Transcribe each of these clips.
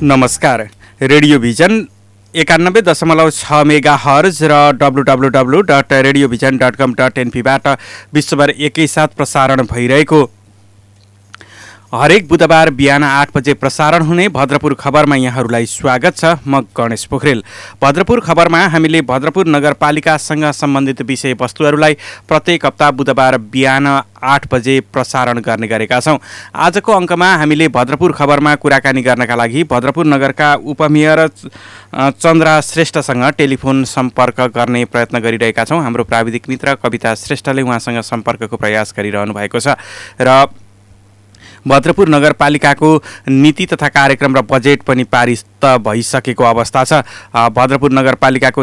नमस्कार। Radio vision 91.6 megahertz र www.radiovision.com.np बाट विश्वभर एकैसाथ प्रसारण भइरहेको हरेक बुधबार बिहान 8 बजे प्रसारण हुने भद्रपुर खबरमा यहाँहरूलाई स्वागत छ। म गणेश पोखरेल। भद्रपुर खबरमा हामीले भद्रपुर नगरपालिकासँग सम्बन्धित विषयवस्तुहरूलाई प्रत्येक हप्ता बुधबार बिहान 8 बजे प्रसारण गर्ने गरेका छौँ। आजको अङ्कमा हामीले भद्रपुर खबरमा कुराकानी गर्नका लागि भद्रपुर नगरका उपमेयर चन्द्रा श्रेष्ठसँग टेलिफोन सम्पर्क गर्ने प्रयत्न गरिरहेका छौँ। हाम्रो प्राविधिक मित्र कविता श्रेष्ठले उहाँसँग सम्पर्कको प्रयास गरिरहनु भएको छ र भद्रपुर नगरपालिकाको नीति तथा कार्यक्रम र बजेट पनि पारित भइसकेको अवस्था छ। भद्रपुर नगरपालिकाको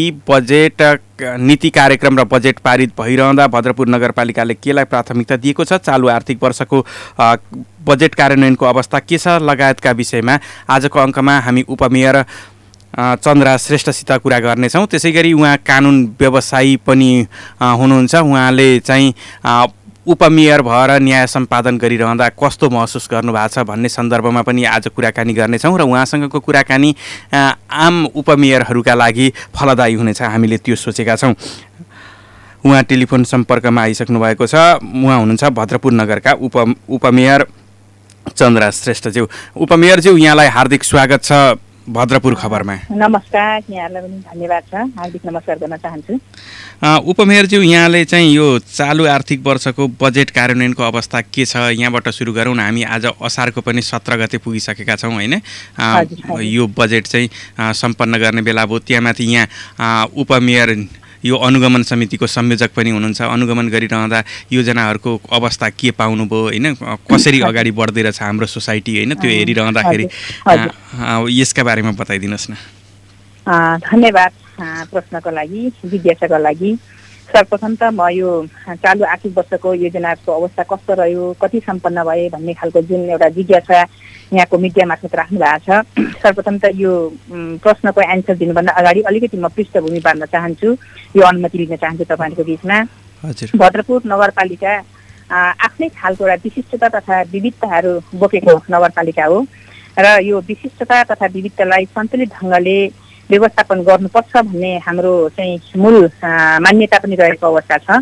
नीति कार्यक्रम र बजेट पारित भइरहँदा भद्रपुर नगरपालिकाले केलाई प्राथमिकता दिएको छ, चालु आर्थिक वर्षको बजेट कार्यान्वयनको अवस्था के छ लगायतका विषयमा आजको अङ्कमा हामी उपमेयर चन्द्रा श्रेष्ठसित कुरा गर्नेछौँ। त्यसै गरी उहाँ कानुन व्यवसायी पनि हुनुहुन्छ। उहाँले चाहिँ उपमेयर भएर न्याय सम्पादन गरिरहँदा कस्तो महसुस गर्नुभएको छ भन्ने सन्दर्भमा पनि आज कुराकानी गर्नेछौँ र उहाँसँगको कुराकानी आम उपमेयरहरूका लागि फलदायी हुनेछ, हामीले त्यो सोचेका छौँ। उहाँ टेलिफोन सम्पर्कमा आइसक्नु भएको छ। उहाँ हुनुहुन्छ भद्रपुर नगरका उपमेयर चन्द्रा श्रेष्ठज्यू। उपमेयरज्यू, यहाँलाई हार्दिक स्वागत छ भद्रपुर खबरमा। नमस्कार, यहाँलाई पनि धन्यवाद छ। हार्दिक नमस्कार गर्न चाहन्छु। उपमेयरज्यू, यहाँले चाहिँ यो चालु आर्थिक वर्षको बजेट कार्यान्वयनको अवस्था के छ यहाँबाट सुरु गरौँ न। हामी आज असारको पनि 17 गते पुगिसकेका छौँ होइन। यो बजेट चाहिँ सम्पन्न गर्ने बेला भयो। त्यहाँमाथि यहाँ उपमेयर यो अनुगमन समितिको संयोजक पनि हुनुहुन्छ। अनुगमन गरिरहँदा योजनाहरूको अवस्था के पाउनुभयो होइन, कसरी अगाडि बढ्दै रहेछ हाम्रो सोसाइटी होइन, त्यो हेरिरहँदाखेरि यसका बारेमा बताइदिनुहोस् न। धन्यवाद प्रश्नको लागि, जिज्ञासाको लागि। सर्वप्रथम त म यो चालु आर्थिक वर्षको योजनाको अवस्था कस्तो रह्यो, कति सम्पन्न भए भन्ने खालको जुन एउटा जिज्ञासा यहाँको मिडिया मार्फत राख्नु भएको छ, सर्वप्रथम त यो प्रश्नको एन्सर दिनुभन्दा अगाडि अलिकति म पृष्ठभूमि बाँध्न चाहन्छु, यो अनुमति लिन चाहन्छु तपाईँहरूको बिचमा। भद्रपुर नगरपालिका आफ्नै खालको एउटा विशिष्टता तथा विविधताहरू बोकेको नगरपालिका हो र यो विशिष्टता तथा विविधतालाई सन्तुलित ढङ्गले व्यवस्थापन गर्नुपर्छ भन्ने हाम्रो चाहिँ मूल मान्यता पनि रहेको अवस्था छ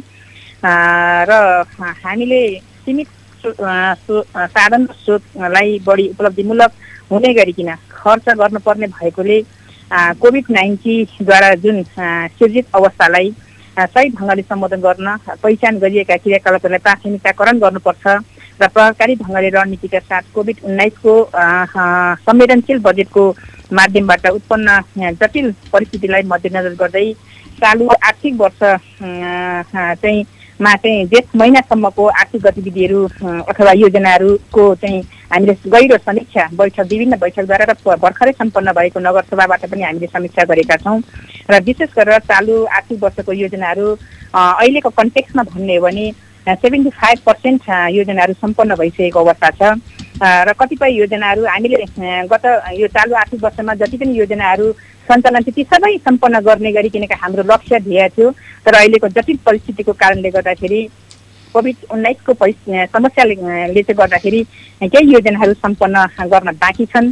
र हामीले सीमित साधन र स्रोतलाई बढी उपलब्धिमूलक हुने गरिकन खर्च गर्नुपर्ने भएकोले कोभिड-19द्वारा जुन सिर्जित अवस्थालाई सही ढङ्गले सम्बोधन गर्न पहिचान गरिएका क्रियाकलापहरूलाई प्राथमिकताकरण गर्नुपर्छ र प्रभावकारी ढङ्गले रणनीतिका साथ कोभिड-19को संवेदनशील बजेटको माध्यमबाट उत्पन्न जटिल परिस्थितिलाई मध्यनजर गर्दै चालु आर्थिक वर्ष चाहिँ जेठ महिनासम्मको आर्थिक गतिविधिहरू अथवा योजनाहरूको चाहिँ हामीले गहिरो समीक्षा बैठक, विभिन्न बैठकद्वारा र भर्खरै सम्पन्न भएको नगरसभाबाट पनि हामीले समीक्षा गरेका छौँ र विशेष गरेर चालु आर्थिक वर्षको योजनाहरू अहिलेको कन्टेक्स्टमा भन्ने हो भने 75% योजनाहरू सम्पन्न भइसकेको अवस्था छ र कतिपय योजनाहरू हामीले गत यो चालु आर्थिक वर्षमा जति पनि योजनाहरू सञ्चालन ती सबै सम्पन्न गर्ने गरी किनकि हाम्रो लक्ष्य ध्येय थियो, तर अहिलेको जटिल परिस्थितिको कारणले गर्दाखेरि कोभिड-19को समस्याले चाहिँ गर्दाखेरि केही योजनाहरू सम्पन्न गर्न बाँकी छन्।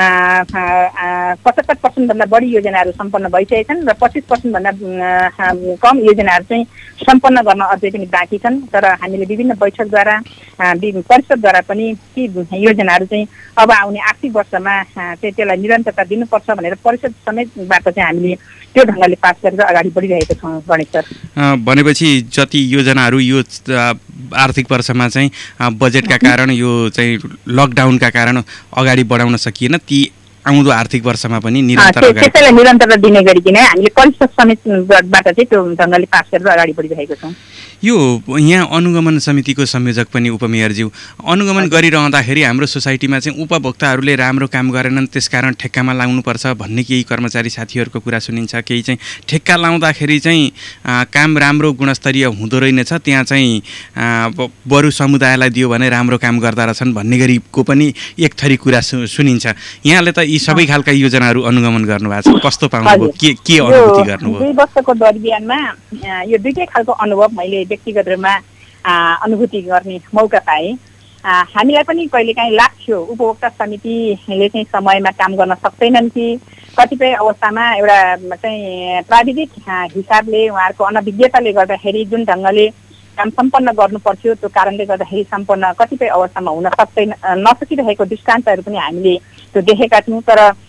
75% भन्दा बढी योजनाहरू सम्पन्न भइसकेका छन् र 25% भन्दा कम योजनाहरू चाहिँ सम्पन्न गर्न अझै पनि बाँकी छन्। तर हामीले विभिन्न बैठकद्वारा परिषदद्वारा पनि ती योजनाहरू चाहिँ अब आउने आर्थिक वर्षमा चाहिँ त्यसलाई निरन्तरता दिनुपर्छ भनेर परिषद समेतबाट चाहिँ हामीले त्यो ढङ्गले पास गरेर अगाडि बढिरहेका छौँ। गणेश सर, भनेपछि जति योजनाहरू यो आर्थिक वर्षमा चाहिँ बजेटका कारण यो चाहिँ लकडाउनका कारण अगाडि बढाउन सकिएन, ती आउँदो आर्थिक वर्षमा पनि त्यसैलाई निरन्तरता दिने गरिकन हामीले परिषद समेतबाट चाहिँ त्यो ढङ्गले पास गरेर अगाडि बढिरहेको छौँ। यो यहाँ अनुगमन समितिको संयोजक पनि उपमेयरज्यू, अनुगमन गरिरहँदाखेरि हाम्रो सोसाइटीमा चाहिँ उपभोक्ताहरूले राम्रो काम गरेनन् त्यसकारण ठेक्कामा लाउनुपर्छ भन्ने केही कर्मचारी साथीहरूको कुरा सुनिन्छ। केही चाहिँ ठेक्का लाउँदाखेरि चाहिँ काम राम्रो गुणस्तरीय हुँदो रहेनछ, त्यहाँ चाहिँ बरु समुदायलाई दियो भने राम्रो काम गर्दा रहेछन् भन्ने गरीको पनि एक थरी कुरा सुनिन्छ। यहाँले त यी सबै खालका योजनाहरू अनुगमन गर्नुभएको छ, कस्तो पाउनुभयो, के अनुभूति गर्नुभयो? 2 वर्षको दरमियानमा यो दुईटै खालको अनुभव मैले व्यक्तिगत रूपमा अनुभूति गर्ने मौका पाएँ। हामीलाई पनि कहिलेकाहीँ लाग्थ्यो उपभोक्ता समितिले चाहिँ समयमा काम गर्न सक्दैनन् कि कतिपय अवस्थामा एउटा चाहिँ प्राविधिक हिसाबले उहाँहरूको अनभिज्ञताले गर्दाखेरि जुन ढङ्गले काम सम्पन्न गर्नु पर्थ्यो त्यो कारणले गर्दाखेरि सम्पन्न कतिपय अवस्थामा हुन नसकिरहेको दृष्टान्तहरू पनि हामीले त्यो देखेका छौँ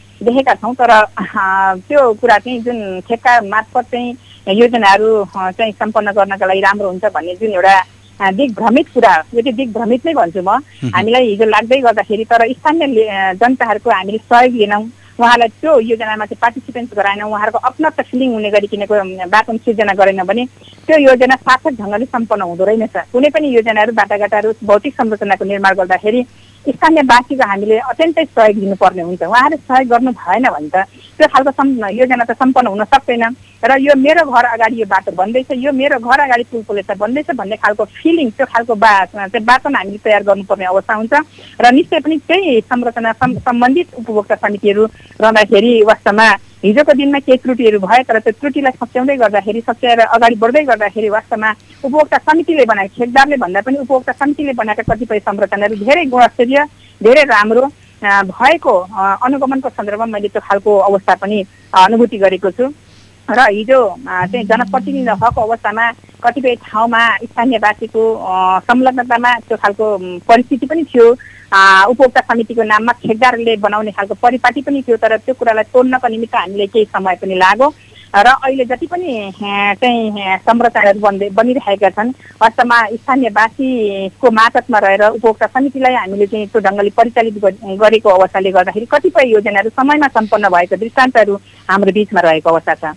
तर त्यो कुरा चाहिँ जुन ठेक्का मार्फत चाहिँ योजनाहरू चाहिँ सम्पन्न गर्नका लागि राम्रो हुन्छ भन्ने जुन एउटा दिग्भ्रमित कुरा यो चाहिँ दिग्भ्रमित नै भन्छु म हामीलाई हिजो लाग्दै गर्दाखेरि तर स्थानीय जनताहरूको हामीले सहयोग लिनौँ उहाँलाई त्यो योजनामा चाहिँ पार्टिसिपेन्ट गराएन उहाँहरूको अपनत्व फिलिङ हुने गरिकनको वातावरण सिर्जना गरेन भने त्यो योजना सार्थक ढङ्गले सम्पन्न हुँदो रहेनछ कुनै पनि योजनाहरू बाटाघाटाहरू भौतिक संरचनाको निर्माण गर्दाखेरि स्थानीयवासीको हामीले अत्यन्तै सहयोग दिनुपर्ने हुन्छ उहाँहरूले सहयोग गर्नु भएन भने त त्यो खालको योजना त सम्पन्न हुन सक्दैन र यो मेरो घर अगाडि यो बाटो बन्दैछ यो मेरो घर अगाडि पुल पुलेछ बन्दैछ भन्ने खालको फिलिङ त्यो खालको वातावरण हामीले तयार गर्नुपर्ने अवस्था हुन्छ र निश्चय पनि त्यही संरचना सम्बन्धित उपभोक्ता समितिहरू रहँदाखेरि वास्तवमा हिजोको दिनमा केही त्रुटिहरू भए तर त्यो त्रुटिलाई सच्याउँदै गर्दाखेरि सच्याएर अगाडि बढ्दै गर्दाखेरि वास्तवमा उपभोक्ता समितिले बनाएको ठेकदारले भन्दा पनि उपभोक्ता समितिले बनाएका कतिपय संरचनाहरू धेरै गुणस्तरीय धेरै राम्रो भएको अनुगमनको सन्दर्भमा मैले त्यो खालको अवस्था पनि अनुभूति गरेको छु र हिजो चाहिँ जनप्रतिनिधि भएको अवस्थामा कतिपय ठाउँमा स्थानीयवासीको संलग्नतामा त्यो खालको परिस्थिति पनि थियो उपभोक्ता समितिको नाममा ठेकदारले बनाउने खालको परिपाटी पनि थियो तर त्यो कुरालाई तोड्नको निमित्त हामीले केही समय पनि लाग्यो र अहिले जति पनि चाहिँ संरचनाहरू बनिरहेका छन् वास्तवमा स्थानीयवासीको मातहतमा रहेर उपभोक्ता समितिलाई हामीले चाहिँ त्यो ढङ्गले परिचालित गरेको अवस्थाले गर्दाखेरि कतिपय योजनाहरू समयमा सम्पन्न भएको दृष्टान्तहरू हाम्रो बिचमा रहेको अवस्था छ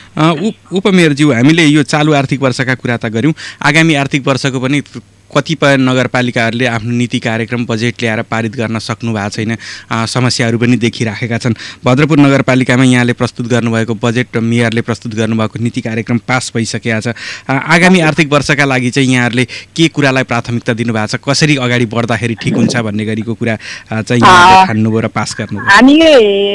उपमेयरज्यू हामीले यो चालु आर्थिक वर्षका कुरा त गऱ्यौँ आगामी आर्थिक वर्षको पनि कतिपय नगरपालिकाहरूले आफ्नो नीति कार्यक्रम बजेट ल्याएर पारित गर्न सक्नु भएको छैन समस्याहरू पनि देखिराखेका छन् भद्रपुर नगरपालिकामा यहाँले प्रस्तुत गर्नुभएको बजेट र मेयरले प्रस्तुत गर्नुभएको नीति कार्यक्रम पास भइसकेको छ आगामी आर्थिक वर्षका लागि चाहिँ यहाँहरूले के कुरालाई प्राथमिकता दिनुभएको छ कसरी अगाडि बढ्दाखेरि ठिक हुन्छ भन्ने गरीको कुरा चाहिँ यहाँले ठान्नुभयो र पास गर्नुभयो हामीले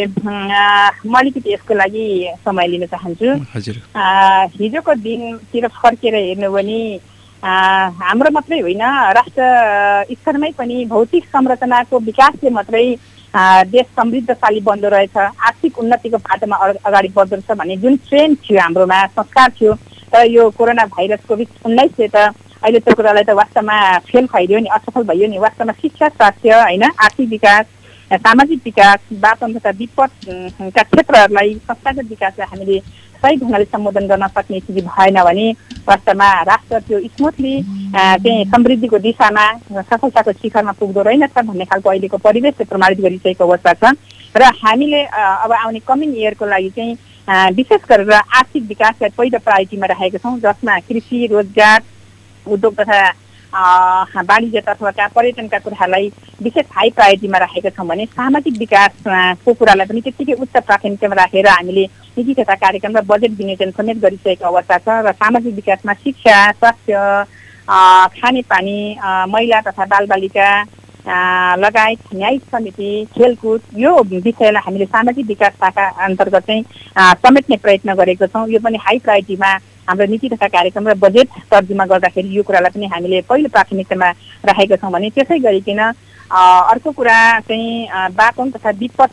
म अलिकति यसको लागि समय लिन चाहन्छु हजुर हिजोको दिनतिर फर्केर हेर्नु भने हाम्रो मात्रै होइन राष्ट्र स्तरमै पनि भौतिक संरचनाको विकासले मात्रै देश समृद्धशाली बन्दो रहेछ आर्थिक उन्नतिको बाटोमा अगाडि बढ्दो रहेछ भन्ने जुन ट्रेन्ड थियो हाम्रोमा संस्कार थियो तर यो कोरोना भाइरस कोभिड-19ले त अहिले त्यो कुरालाई त वास्तवमा फेल खुवाइदियो नि असफल भइयो नि वास्तवमा शिक्षा स्वास्थ्य होइन आर्थिक विकास सामाजिक विकास वातावरण तथा विपदका क्षेत्रहरूलाई संस्थागत विकासलाई हामीले सही ढङ्गले सम्बोधन गर्न सक्ने स्थिति भएन भने वास्तवमा राष्ट्र त्यो स्मुथली चाहिँ समृद्धिको दिशामा सफलताको शिखरमा पुग्दो रहेनछ भन्ने खालको अहिलेको परिवेशले प्रमाणित गरिसकेको अवस्था छ र हामीले अब आउने कमिङ इयरको लागि चाहिँ विशेष गरेर आर्थिक विकासलाई पहिलो प्रायोरिटीमा राखेका छौँ जसमा कृषि रोजगार उद्योग तथा वाणिज्य तर्फका पर्यटनका कुराहरूलाई विशेष हाई प्रायोरिटीमा राखेका छौँ भने सामाजिक विकासको कुरालाई पनि त्यत्तिकै उच्च प्राथमिकतामा राखेर हामीले नीति तथा कार्यक्रम र बजेट विनियोजन समेत गरिसकेको अवस्था छ र सामाजिक विकासमा शिक्षा स्वास्थ्य खानेपानी महिला तथा बालबालिका लगायत न्यायिक समिति खेलकुद यो विषयलाई हामीले सामाजिक विकास शाखा अन्तर्गत चाहिँ समेट्ने प्रयत्न गरेको छौँ यो पनि हाई प्रायोरिटीमा हाम्रो नीति तथा कार्यक्रम र बजेट तर्जुमा गर्दाखेरि यो कुरालाई पनि हामीले पहिलो प्राथमिकतामा राखेका छौँ भने त्यसै गरिकन अर्को कुरा चाहिँ वातावरण तथा विपद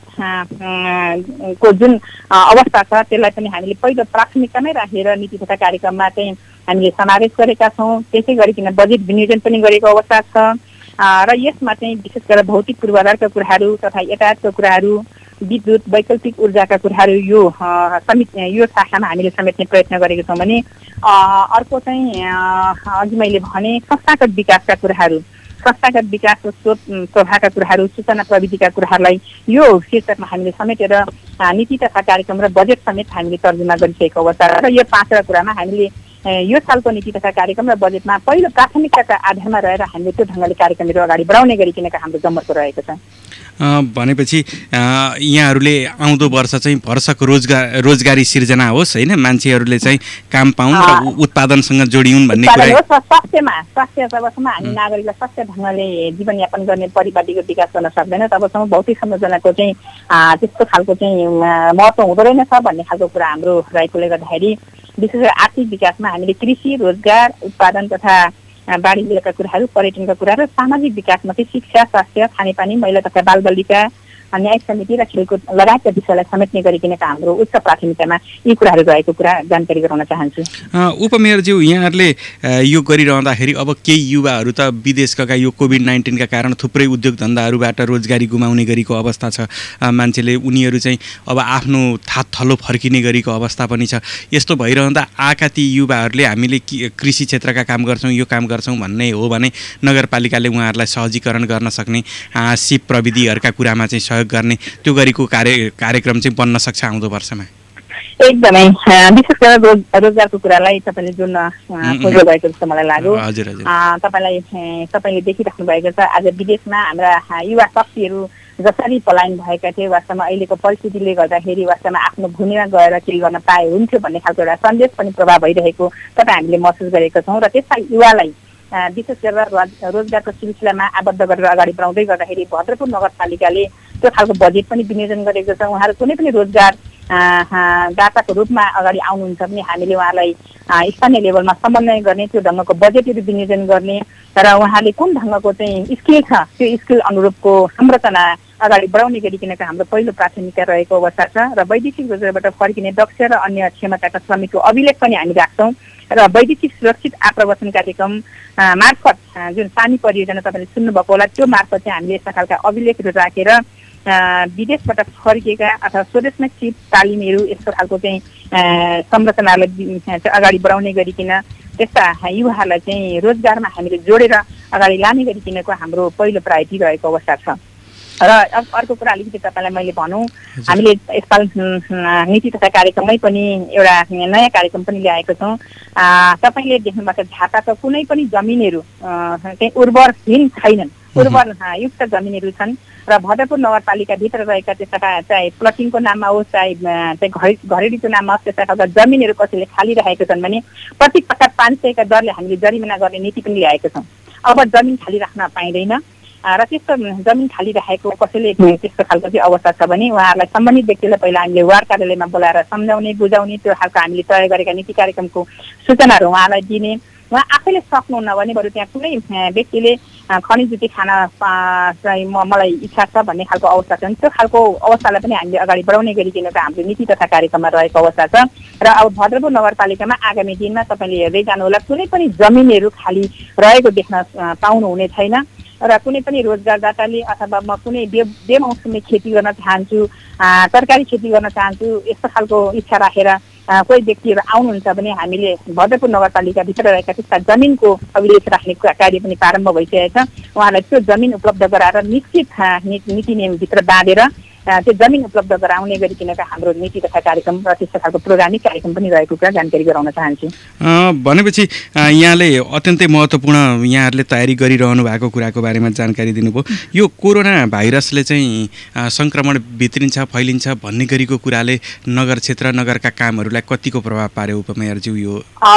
को जुन अवस्था छ त्यसलाई पनि हामीले पहिलो प्राथमिकतामै राखेर नीति तथा कार्यक्रममा चाहिँ हामीले समावेश गरेका छौँ त्यसै गरिकन बजेट विनियोजन पनि गरेको अवस्था छ र यसमा चाहिँ विशेष गरेर भौतिक पूर्वाधारका कुराहरू तथा यातायातका कुराहरू विद्युत वैकल्पिक ऊर्जाका कुराहरू यो शाखामा हामीले समेट्ने प्रयत्न गरेका छौँ भने अर्को चाहिँ अघि मैले भने संस्थागत विकासका कुराहरू संस्थागत विकास र स्रोत प्रभावका कुराहरू सूचना प्रविधिका कुराहरूलाई यो शीर्षकमा हामीले समेटेर नीति तथा कार्यक्रम र बजेट समेत हामीले तर्जुमा गरिसकेको अवस्था र यो पाँचवटा कुरामा हामीले यो सालको नीति तथा कार्यक्रम र बजेटमा पहिलो प्राथमिकताका आधारमा रहेर हामीले त्यो ढङ्गले कार्यक्रमहरू अगाडि बढाउने गरिकनका हाम्रो जमर्को रहेको छ भनेपछि यहाँहरूले आउँदो वर्ष चाहिँ भरसक रोजगारी सिर्जना होस् होइन मान्छेहरूले चाहिँ काम पाउन् र उत्पादनसँग जोडिउन् भन्ने कुरा स्वास्थ्य जबसम्म हामी नागरिकलाई स्वास्थ्य ढङ्गले जीवनयापन गर्ने परिपाटीको विकास गर्न सक्दैन तबसम्म भौतिक संरचनाको चाहिँ त्यस्तो खालको चाहिँ महत्त्व हुँदो रहेनछ भन्ने खालको कुरा हाम्रो रहेकोले गर्दाखेरि विशेष गरी आर्थिक विकासमा हामीले कृषि रोजगार उत्पादन तथा बाढी कुराहरू, पर्यटनका कुरा र सामाजिक विकासमा चाहिँ शिक्षा, स्वास्थ्य, खानेपानी, महिला तथा बालबालिका, न्याय समिति र खेलकुद लगायतका विषयलाई समेट्ने गरिकन हाम्रो उच्च प्राथमिकतामा यी कुराहरू रहेको कुरा जानकारी गराउन चाहन्छु। उपमेयरज्यू, यहाँहरूले यो गरिरहँदाखेरि अब केही युवाहरू त विदेश गएका यो कोभिड-19 का कारण थुप्रै उद्योग धन्दाहरूबाट रोजगारी गुमाउने गरेको अवस्था छ। मान्छेले उनीहरू चाहिँ अब आफ्नो थलो फर्किने गरेको अवस्था पनि छ। यस्तो भइरहँदा आएका ती युवाहरूले हामीले कृषि क्षेत्रका काम गर्छौँ, यो काम गर्छौँ भन्ने हो भने नगरपालिकाले उहाँहरूलाई सहजीकरण गर्न सक्ने, सिप प्रविधिहरूका कुरामा चाहिँ सहयोग गर्ने त्यो गरेको कार्यक्रम चाहिँ बन्न सक्छ आउँदो वर्षमा? एकदमै, विशेष गरेर रोजगारको कुरालाई तपाईँले जुन खोज्नु भएको जस्तो मलाई लाग्यो। तपाईँले देखिराख्नु भएको छ आज विदेशमा हाम्रा युवा शक्तिहरू जसरी पलायन भएका थिए, वास्तवमा अहिलेको परिस्थितिले गर्दाखेरि वास्तवमा आफ्नो भूमिमा गएर केही गर्न पाए हुन्थ्यो भन्ने खालको एउटा सन्देश पनि प्रभाव भइरहेको तपाईँ हामीले महसुस गरेका छौँ। र त्यसलाई युवालाई विशेष गरेर रोजगारको सिलसिलामा आबद्ध गरेर अगाडि बढाउँदै गर्दाखेरि भद्रपुर नगरपालिकाले त्यो खालको बजेट पनि विनियोजन गरेको छ। उहाँहरू कुनै पनि रोजगार दाताको रूपमा अगाडि आउनुहुन्छ भने हामीले उहाँलाई स्थानीय लेभलमा समन्वय गर्ने, त्यो ढङ्गको बजेटहरू विनियोजन गर्ने र उहाँले कुन ढङ्गको चाहिँ स्किल छ त्यो स्किल अनुरूपको संरचना अगाडि बढाउने गरिकन हाम्रो पहिलो प्राथमिकता रहेको अवस्था छ। र वैदेशिक रोजगारबाट फर्किने दक्ष र अन्य क्षमताका श्रमिकको अभिलेख पनि हामी राख्छौँ र वैदेशिक सुरक्षित आप्रवासन कार्यक्रम मार्फत जुन सानी परियोजना तपाईँले सुन्नुभएको होला त्यो मार्फत चाहिँ हामीले यस्ता खालका अभिलेखहरू राखेर विदेशबाट फर्किएका अथवा स्वदेशमा सिप तालिमहरू यस्तो खालको चाहिँ संरचनालाई अगाडि बढाउने गरिकन त्यस्ता युवाहरूलाई चाहिँ रोजगारमा हामीले जोडेर अगाडि लाने गरिकनको हाम्रो पहिलो प्रायोरिटी रहेको अवस्था छ। र अर्को कुरा अलिकति तपाईँलाई मैले भनौँ, हामीले यसपाल नीति तथा कार्यक्रममै पनि एउटा नयाँ कार्यक्रम पनि ल्याएको छौँ। तपाईँले देख्नुभएको झापाका कुनै पनि जमिनहरू चाहिँ उर्वरहीन छैनन्, उर्वर युक्त जमिनहरू छन् र भद्रपुर नगरपालिकाभित्र रहेका त्यस्ता चाहे प्लटिङको नाममा होस् चाहे घरेडीको नाममा होस् त्यस्ता खालका जमिनहरू कसैले खालिरहेका छन् भने प्रति पक्का 500 का दरले हामीले जरिमाना गर्ने नीति पनि ल्याएको छौँ। अब जमिन खाली राख्न पाइँदैन र त्यस्तो जमिन खाली राखेको कसैले त्यस्तो खालको चाहिँ अवस्था छ भने उहाँहरूलाई सम्बन्धित व्यक्तिलाई पहिला हामीले वार्ड कार्यालयमा बोलाएर सम्झाउने बुझाउने त्यो खालको हामीले तय गरेका नीति कार्यक्रमको सूचनाहरू उहाँलाई दिने। उहाँ आफैले सक्नुहुन्न भने बरु त्यहाँ कुनै व्यक्तिले खनिज जुटी खान चाहिँ मलाई इच्छा छ भन्ने खालको अवस्था छ भने त्यो खालको अवस्थालाई पनि हामीले अगाडि बढाउने गरिकन हाम्रो नीति तथा कार्यक्रममा रहेको अवस्था छ। र अब भद्रपुर नगरपालिकामा आगामी दिनमा तपाईँले हेर्दै जानुहोला कुनै पनि जमिनहरू खाली रहेको देख्न पाउनुहुने छैन र कुनै पनि रोजगारदाताले अथवा म कुनै बेमौसमी खेती गर्न चाहन्छु, तरकारी खेती गर्न चाहन्छु यस्तो खालको इच्छा राखेर कोही व्यक्तिहरू आउनुहुन्छ भने हामीले भद्रपुर नगरपालिकाभित्र रहेका त्यस्ता जमिनको अभिलेख राख्ने कार्य पनि प्रारम्भ भइसकेको छ। उहाँलाई त्यो जमिन उपलब्ध गराएर निश्चित नीति नियमभित्र बाँधेर त्यो जमिन उपलब्ध गराउने गरिकन हाम्रो नीति तथा कार्यक्रम र त्यस्तो खालको प्रोग्रामिक कार्यक्रम पनि रहेको कुरा जानकारी गराउन चाहन्छु। भनेपछि यहाँले अत्यन्तै महत्त्वपूर्ण यहाँहरूले तयारी गरिरहनु भएको कुराको बारेमा जानकारी दिनुभयो। यो कोरोना भाइरसले चाहिँ सङ्क्रमण भित्रिन्छ फैलिन्छ भन्ने गरेको कुराले नगर क्षेत्र नगरका कामहरूलाई कतिको प्रभाव पार्यो उपमेयरज्यू? यो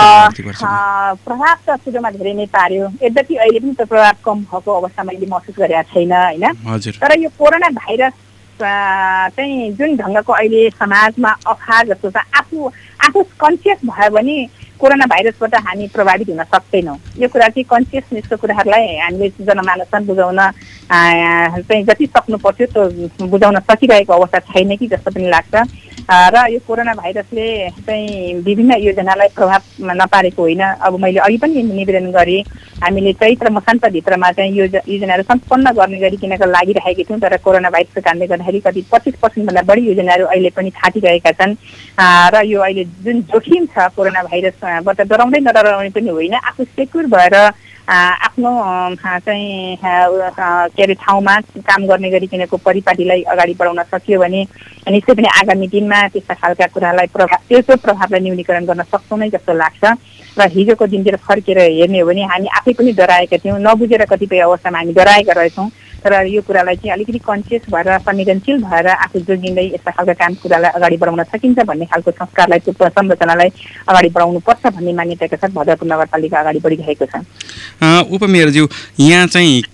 प्रभाव त सुरुमा धेरै नै पार्यो, यद्यपि अहिले पनि त्यो प्रभाव कम भएको अवस्था मैले महसुस गरेका छैन होइन। तर यो कोरोना भाइरस चाहिँ जुन ढङ्गको अहिले समाजमा अफवाह जस्तो छ, आफू कन्सियस भयो भने कोरोना भाइरसबाट हामी प्रभावित हुन सक्दैनौँ। यो कुरा चाहिँ कन्सियसनेसको कुराहरूलाई हामीले जनमानसमा बुझाउन चाहिँ जति सक्नु पर्थ्यो त्यो बुझाउन सकिरहेको अवस्था छैन कि जस्तो पनि लाग्छ। र यो कोरोना भाइरसले चाहिँ विभिन्न योजनालाई प्रभाव नपारेको होइन। अब मैले अघि पनि निवेदन गरेँ, हामीले चैत्र मसान्तभित्रमा चाहिँ योजनाहरू सम्पन्न गर्ने गरिकनको लागिरहेका थियौँ, तर कोरोना भाइरसको कारणले गर्दाखेरि कति 25% बढी योजनाहरू अहिले पनि थाटिरहेका छन्। र यो अहिले जुन जोखिम छ कोरोना भाइरसबाट डराउँदै नडराउने पनि होइन, आफू सेक्युर भएर आफ्नो चाहिँ के अरे ठाउँमा काम गर्ने गरिकनको परिपाटीलाई अगाडि बढाउन सकियो भने निश्चय पनि आगामी दिनमा त्यस्ता खालका कुरालाई त्यो प्रभावलाई न्यूनीकरण गर्न सक्छौँ नै जस्तो लाग्छ। र हिजोको दिनतिर फर्केर हेर्ने हो भने हामी आफै पनि डराएका थियौँ, नबुझेर कतिपय अवस्थामा हामी डराएका रहेछौँ। तर यो कुरालाई चाहिँ अलिकति कन्सियस भएर संवेदनशील भएर आफू जोगिँदै यस्ता खालका काम कुरालाई अगाडि बढाउन सकिन्छ भन्ने खालको संस्कारलाई त्यो संरचनालाई अगाडि बढाउनुपर्छ भन्ने मान्यताका साथ भद्रपुर नगरपालिका अगाडि बढिरहेको छ। उपमेयरज्यू, यहाँ चाहिँ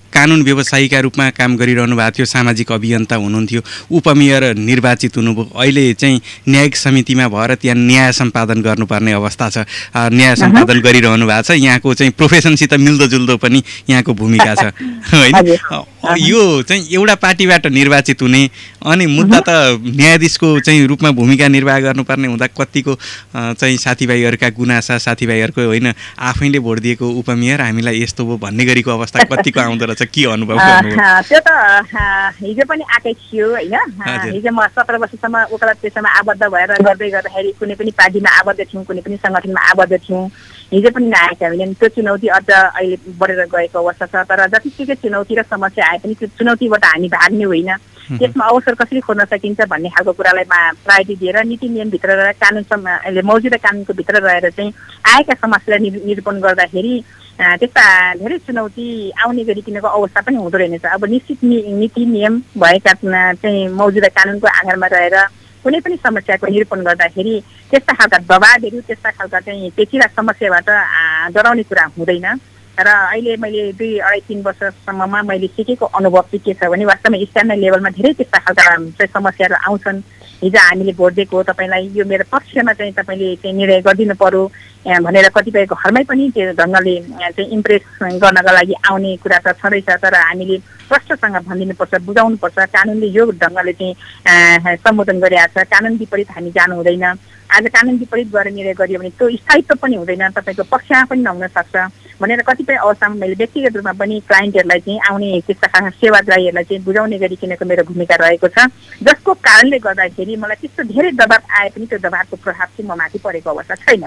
कानुन व्यवसायीका रूपमा काम गरिरहनु भएको थियो, सामाजिक अभियन्ता हुनुहुन्थ्यो, उपमेयर निर्वाचित हुनुभयो। अहिले चाहिँ न्यायिक समितिमा भएर त्यहाँ न्याय सम्पादन गर्नुपर्ने अवस्था छ, न्याय सम्पादन गरिरहनु भएको छ। यहाँको चाहिँ प्रोफेसनसित मिल्दोजुल्दो पनि यहाँको भूमिका छ होइन। यो चाहिँ एउटा पार्टीबाट निर्वाचित हुने अनि मुद्दा त न्यायाधीशको चाहिँ रूपमा भूमिका निर्वाह गर्नुपर्ने हुँदा कतिको चाहिँ साथीभाइहरूका गुनासा, साथीभाइहरूको होइन आफैले भोट दिएको उपमेयर हामीलाई यस्तो भयो भन्ने गरेको अवस्था कतिको आउँदो रहेछ, के अनुभव गर्नुभयो? त्यो त हिजो पनि आएकै थियो होइन। हिजो म 17 वर्षसम्म वकालत पेसामा आबद्ध भएर गर्दै गर्दाखेरि कुनै पनि पार्टीमा आबद्ध थियौँ, कुनै पनि सङ्गठनमा आबद्ध थियौँ। हिजो पनि नआएका होइनन्। त्यो चुनौती अझ अहिले बढेर गएको अवस्था छ। तर जतिसुकै चुनौती र समस्या आए पनि त्यो चुनौतीबाट हामी भाग्ने होइन, त्यसमा अवसर कसरी खोज्न सकिन्छ भन्ने खालको कुरालाई प्रायोरिटी दिएर नीति नियमभित्र रहेर अहिले मौजुदा कानुनको भित्र रहेर चाहिँ आएका समस्यालाई निरूपण गर्दाखेरि त्यस्ता धेरै चुनौती आउने गरिकनको अवस्था पनि हुँदो रहेछ। अब निश्चित नीति नियम भएका चाहिँ मौजुदा कानुनको आधारमा रहेर कुनै पनि समस्याको निरूपण गर्दाखेरि त्यस्ता खालका दबाबहरू, त्यस्ता खालका चाहिँ पेचिला समस्याबाट डराउने कुरा हुँदैन। र अहिले मैले 2-2.5-3 वर्षसम्ममा मैले सिकेको अनुभव चाहिँ के छ भने वास्तवमा स्थानीय लेभलमा धेरै त्यस्ता खालका चाहिँ समस्याहरू आउँछन्। हिजो हामीले भोट दिएको तपाईँलाई यो मेरो पक्षमा चाहिँ तपाईँले चाहिँ निर्णय गरिदिनु पर्यो भनेर कतिपय घरमै पनि त्यो ढङ्गले चाहिँ इम्प्रेस गर्नका लागि आउने कुरा त छँदैछ। तर हामीले स्पष्टसँग भनिदिनुपर्छ, बुझाउनुपर्छ, कानुनले यो ढङ्गले चाहिँ सम्बोधन गरिरहेको छ, कानुन विपरीत हामी जानु हुँदैन। आज कानुन विपरीत गएर निर्णय गरियो भने त्यो स्थायित्व पनि हुँदैन, तपाईँको पक्षमा पनि नहुन सक्छ भनेर कतिपय अवस्थामा मैले व्यक्तिगत रूपमा पनि क्लाइन्टहरूलाई चाहिँ आउने त्यस्ता खालका सेवाग्राहीहरूलाई चाहिँ बुझाउने गरिकनको मेरो भूमिका रहेको छ, जसको कारणले गर्दाखेरि मलाई त्यस्तो धेरै दबाब आए पनि त्यो दबाबको प्रभाव चाहिँ म माथि परेको अवस्था छैन।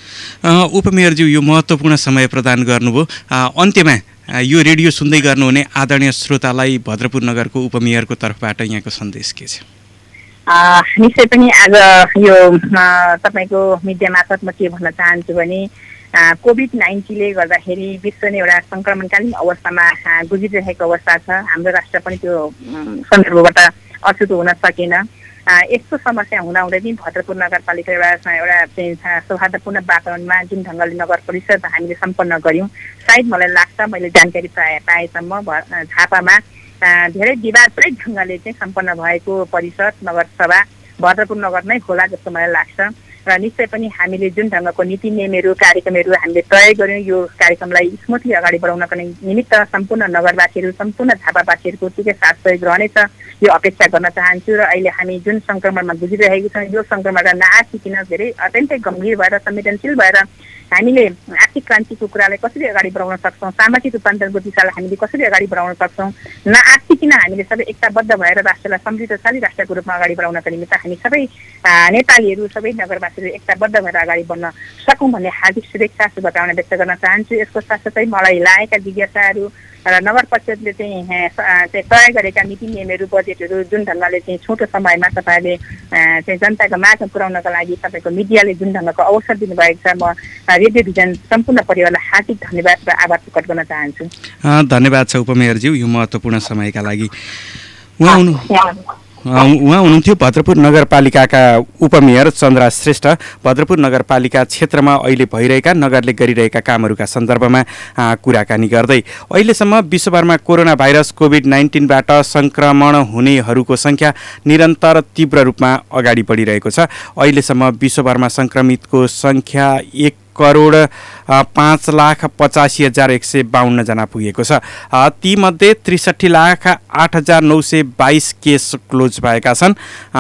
उपमेयरज्यू, यो महत्त्वपूर्ण समय प्रदान गर्नुभयो। अन्त्यमा यो रेडियो सुन्दै गर्नुहुने आदरणीय श्रोतालाई भद्रपुर नगरको उपमेयरको तर्फबाट यहाँको सन्देश के छ? निश्चय पनि आज यो तपाईँको मिडिया मार्फत म के भन्न चाहन्छु भने कोभिड-19ले गर्दाखेरि विश्व नै एउटा सङ्क्रमणकालीन अवस्थामा गुज्रिरहेको अवस्था छ। हाम्रो राष्ट्र पनि त्यो सन्दर्भबाट अछुत हुन सकेन। यस्तो समस्या हुँदाहुँदै पनि भद्रपुर नगरपालिका एउटा चाहिँ सौहार्दपूर्ण वातावरणमा जुन ढङ्गले नगर परिषद हामीले सम्पन्न गऱ्यौँ, सायद मलाई लाग्छ मैले जानकारी पाएसम्म झापामा धेरै विवादरहित ढङ्गले चाहिँ सम्पन्न भएको परिषद नगरसभा भद्रपुर नगर नै होला जस्तो मलाई लाग्छ। र निश्चय पनि हामीले जुन ढङ्गको नीति नियमहरू, कार्यक्रमहरू हामीले तय गऱ्यौँ, यो कार्यक्रमलाई स्मुथली अगाडि बढाउनको निमित्त सम्पूर्ण नगरवासीहरू, सम्पूर्ण झापावासीहरूको ठिकै साथ सहयोग रहनेछ यो अपेक्षा गर्न चाहन्छु। र अहिले हामी जुन सङ्क्रमणमा गुज्रिरहेको छौँ, यो सङ्क्रमणबाट नआसिकन धेरै अत्यन्तै गम्भीर भएर संवेदनशील भएर हामीले आर्थिक क्रान्तिको कुरालाई कसरी अगाडि बढाउन सक्छौँ, सामाजिक रूपान्तरणको दिशालाई हामीले कसरी अगाडि बढाउन सक्छौँ, नआसिकन हामीले सबै एकताबद्ध भएर राष्ट्रलाई समृद्धशाली राष्ट्रको रूपमा अगाडि बढाउनका निमित्त हामी सबै नेपालीहरू, सबै नगरवासीहरू एकताबद्ध भएर अगाडि बढ्न सकौँ भन्ने हार्दिक शुभेच्छा, शुभकामना व्यक्त गर्न चाहन्छु। यसको साथसाथै मलाई लागेका जिज्ञासाहरू र नगर परिषदले चाहिँ तय गरेका नीति नियमहरू, बजेटहरू जुन ढङ्गले चाहिँ छोटो समयमा तपाईँले चाहिँ जनताको माझमा पुर्याउनका लागि तपाईँको मिडियाले जुन ढङ्गको अवसर दिनुभएको छ, म रेडियो भिजन सम्पूर्ण परिवारलाई हार्दिक धन्यवाद र आभार प्रकट गर्न चाहन्छु। धन्यवाद छ उपमेयरज्यू यो महत्त्वपूर्ण समयका लागि। उहाँ हुनुहुन्थ्यो भद्रपुर नगरपालिकाका उपमेयर चन्द्रा श्रेष्ठ। भद्रपुर नगरपालिका क्षेत्रमा अहिले भइरहेका नगरले गरिरहेका कामहरूका सन्दर्भमा कुराकानी गर्दै अहिलेसम्म विश्वभरमा कोरोना भाइरस कोभिड-19बाट सङ्क्रमण हुनेहरूको सङ्ख्या निरन्तर तीव्र रूपमा अगाडि बढिरहेको छ। अहिलेसम्म विश्वभरमा सङ्क्रमितको सङ्ख्या 1,05,85,152 जना पुगेको छ। तीमध्ये 63,08,922 केस क्लोज भएका छन्।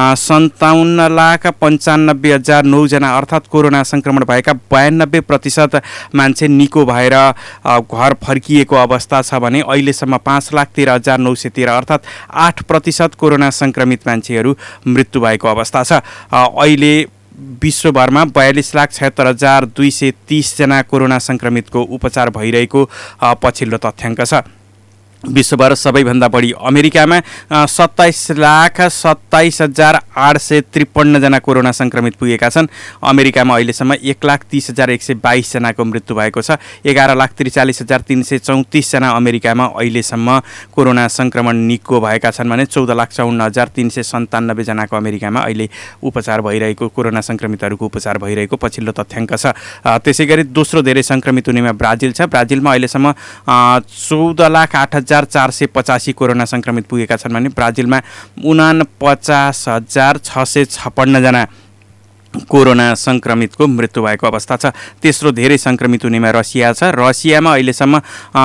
57,95,009 जना अर्थात् कोरोना सङ्क्रमण भएका 92% मान्छे निको भएर घर फर्किएको अवस्था छ भने अहिलेसम्म 5,13,913 अर्थात् 8% कोरोना सङ्क्रमित मान्छेहरू मृत्यु भएको अवस्था छ। अहिले विश्वभरमा 42,76,230 जना कोरोना सङ्क्रमितको उपचार भइरहेको पछिल्लो तथ्याङ्क छ। विश्वभर सबैभन्दा बढी अमेरिकामा 27,27,853 जना कोरोना सङ्क्रमित पुगेका छन्। अमेरिकामा अहिलेसम्म 1,30,122 जनाको मृत्यु भएको छ। 11,43,334 जना अमेरिकामा अहिलेसम्म कोरोना सङ्क्रमण निको भएका छन् भने 14,54,397 जनाको अमेरिकामा अहिले उपचार भइरहेको कोरोना सङ्क्रमितहरूको उपचार भइरहेको पछिल्लो तथ्याङ्क छ। त्यसै गरी दोस्रो धेरै सङ्क्रमित हुनेमा ब्राजिल छ। ब्राजिलमा अहिलेसम्म 14,08,000 17,485 कोरोना सङ्क्रमित पुगेका छन् भने ब्राजिलमा 49,656 जना कोरोना सङ्क्रमितको मृत्यु भएको अवस्था छ। तेस्रो धेरै सङ्क्रमित हुनेमा रसिया छ। रसियामा अहिलेसम्म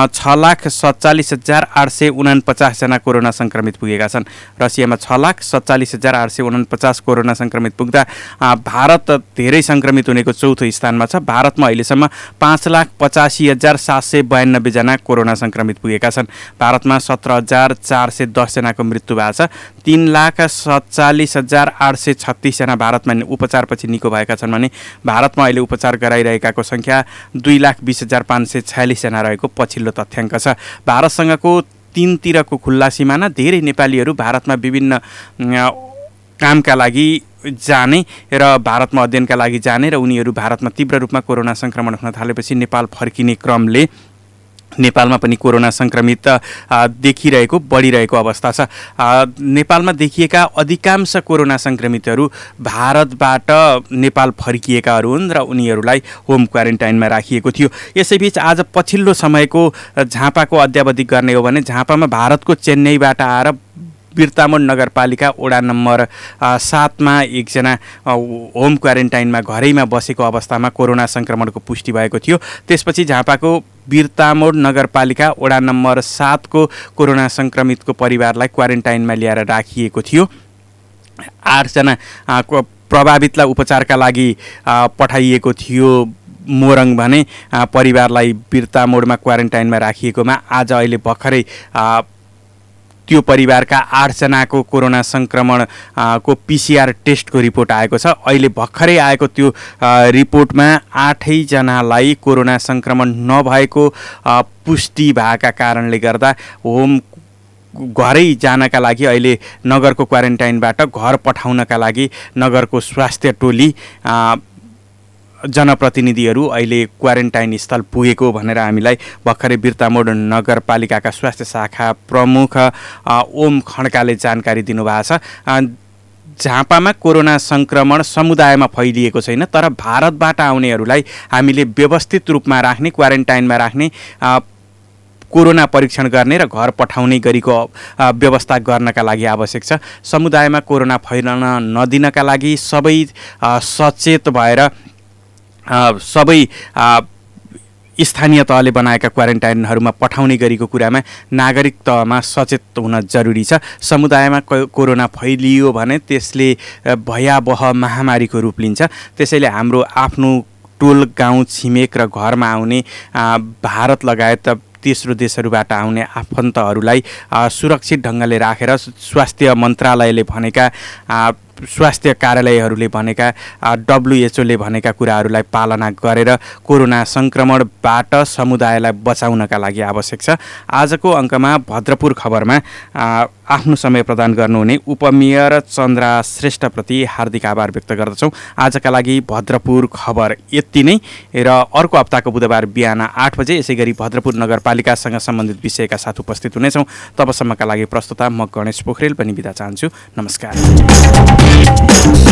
6,47,849 जना कोरोना सङ्क्रमित पुगेका छन्। रसियामा 6,47,849 कोरोना सङ्क्रमित पुग्दा भारत धेरै सङ्क्रमित हुनेको चौथो स्थानमा छ। भारतमा अहिलेसम्म 5,85,792 जना कोरोना सङ्क्रमित पुगेका छन्। भारतमा 17,410 जनाको मृत्यु भएको छ। 3,47,836 जना भारतमा उपचारपछि निको भएका छन् भने भारतमा अहिले उपचार गराइरहेकाको सङ्ख्या 2,20,546 जना रहेको पछिल्लो तथ्याङ्क छ। भारतसँगको तीनतिरको खुल्ला सिमाना धेरै नेपालीहरू भारतमा विभिन्न कामका लागि जाने र भारतमा अध्ययनका लागि जाने र उनीहरू भारतमा तीव्र रूपमा कोरोना सङ्क्रमण हुन थालेपछि नेपाल फर्किने क्रमले नेपालमा पनि कोरोना सङ्क्रमित देखिरहेको बढिरहेको अवस्था छ। नेपालमा देखिएका अधिकांश कोरोना सङ्क्रमितहरू भारतबाट नेपाल फर्किएकाहरू हुन् र उनीहरूलाई होम क्वारेन्टाइनमा राखिएको थियो। यसैबीच आज पछिल्लो समयको झापाको अद्यावधि गर्ने हो भने झापामा भारतको चेन्नईबाट आएर बिर्तामोड नगरपालिका वडा नम्बर 7 मा एकजना होम क्वारेन्टाइनमा घरैमा बसेको अवस्थामा कोरोना सङ्क्रमणको पुष्टि भएको थियो। त्यसपछि झापाको बिर्तामोड नगरपालिका वडा नम्बर 7 को कोरोना सङ्क्रमितको परिवारलाई क्वारेन्टाइनमा ल्याएर राखिएको थियो। 8 जना प्रभावितलाई उपचारका लागि पठाइएको थियो मोरङ भने परिवारलाई बिर्तामोडमा क्वारेन्टाइनमा राखिएकोमा आज अहिले भर्खरै त्यो परिवारका 8 जनाको कोरोना सङ्क्रमण को PCR टेस्टको रिपोर्ट आएको छ। अहिले भर्खरै आएको त्यो रिपोर्टमा 8 जनालाई कोरोना सङ्क्रमण नभएको पुष्टि भएका कारणले गर्दा होम घरै जानका लागि अहिले नगरको क्वारेन्टाइनबाट घर पठाउनका लागि नगरको स्वास्थ्य टोली जनप्रतिनिधिहरू अहिले क्वारेन्टाइन स्थल पुगेको भनेर हामीलाई भर्खरै बिर्तामोड नगरपालिकाका स्वास्थ्य शाखा प्रमुख ओम खड्काले जानकारी दिनुभएको छ। झापामा कोरोना सङ्क्रमण समुदायमा फैलिएको छैन, तर भारतबाट आउनेहरूलाई हामीले व्यवस्थित रूपमा राख्ने, क्वारेन्टाइनमा राख्ने, कोरोना परीक्षण गर्ने र घर पठाउने गरीको व्यवस्था गर्नका लागि आवश्यक छ। समुदायमा कोरोना फैलन नदिनका लागि सबै सचेत भएर सबै स्थानीय तहले बनाएका क्वारेन्टाइनहरूमा पठाउने गरीको कुरामा नागरिक तहमा सचेत हुन जरुरी छ। समुदायमा कोरोना फैलियो भने त्यसले भयावह महामारीको रूप लिन्छ। त्यसैले हाम्रो आफ्नो टोल गाउँ छिमेक र घरमा आउने भारत लगायत तेस्रो देशहरूबाट आउने आफन्तहरूलाई सुरक्षित ढङ्गले राखेर स्वास्थ्य मन्त्रालयले भनेका स्वास्थ्य कार्यालयहरूले भनेका WHO ले भनेका कुराहरूलाई पालना गरेर कोरोना सङ्क्रमणबाट समुदायलाई बचाउनका लागि आवश्यक छ। आजको अङ्कमा भद्रपुर खबरमा आफ्नो समय प्रदान गर्नुहुने उपमेयर चन्द्रा श्रेष्ठप्रति हार्दिक आभार व्यक्त गर्दछौँ। आजका लागि भद्रपुर खबर यति नै र अर्को हप्ताको बुधबार बिहान 8 बजे यसै गरी भद्रपुर नगरपालिकासँग सम्बन्धित विषयका साथ उपस्थित हुनेछौँ। तबसम्मका लागि प्रस्तुता म गणेश पोखरेल पनि बिदा चाहन्छु। नमस्कार।